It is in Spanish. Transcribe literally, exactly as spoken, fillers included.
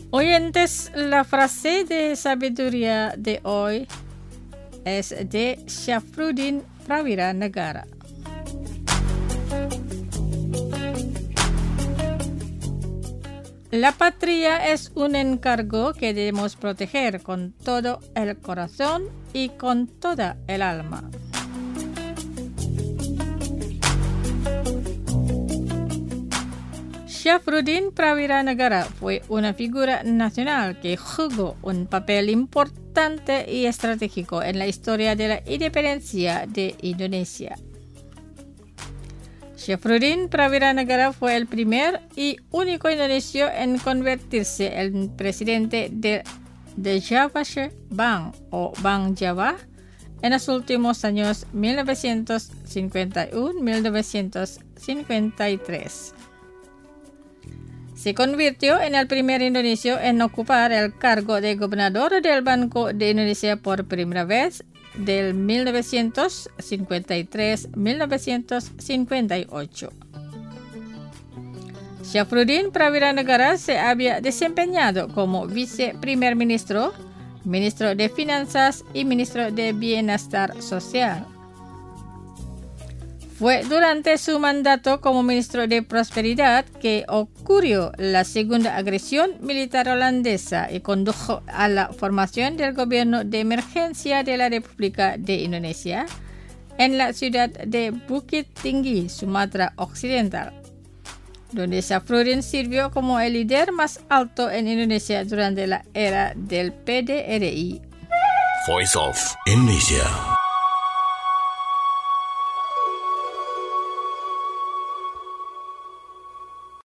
Oyentes, la frase de sabiduría de hoy es de Syafruddin Prawira Negara. La patria es un encargo que debemos proteger con todo el corazón y con toda el alma. Syafruddin Prawira Negara fue una figura nacional que jugó un papel importante y estratégico en la historia de la independencia de Indonesia. Syafruddin Prawira Negara fue el primer y único indonesio en convertirse en presidente de The Javasche Bank o Bank Java en los últimos años mil novecientos cincuenta y uno a mil novecientos cincuenta y tres. Se convirtió en el primer indonesio en ocupar el cargo de gobernador del Banco de Indonesia por primera vez del mil novecientos cincuenta y tres a mil novecientos cincuenta y ocho. Syafruddin Prawira Negara se había desempeñado como viceprimer ministro, ministro de Finanzas y ministro de Bienestar Social. Fue durante su mandato como ministro de Prosperidad que ocurrió la segunda agresión militar holandesa y condujo a la formación del gobierno de emergencia de la República de Indonesia en la ciudad de Bukit Tinggi, Sumatra Occidental, donde Syafruddin sirvió como el líder más alto en Indonesia durante la era del P D R I. Voice of Indonesia.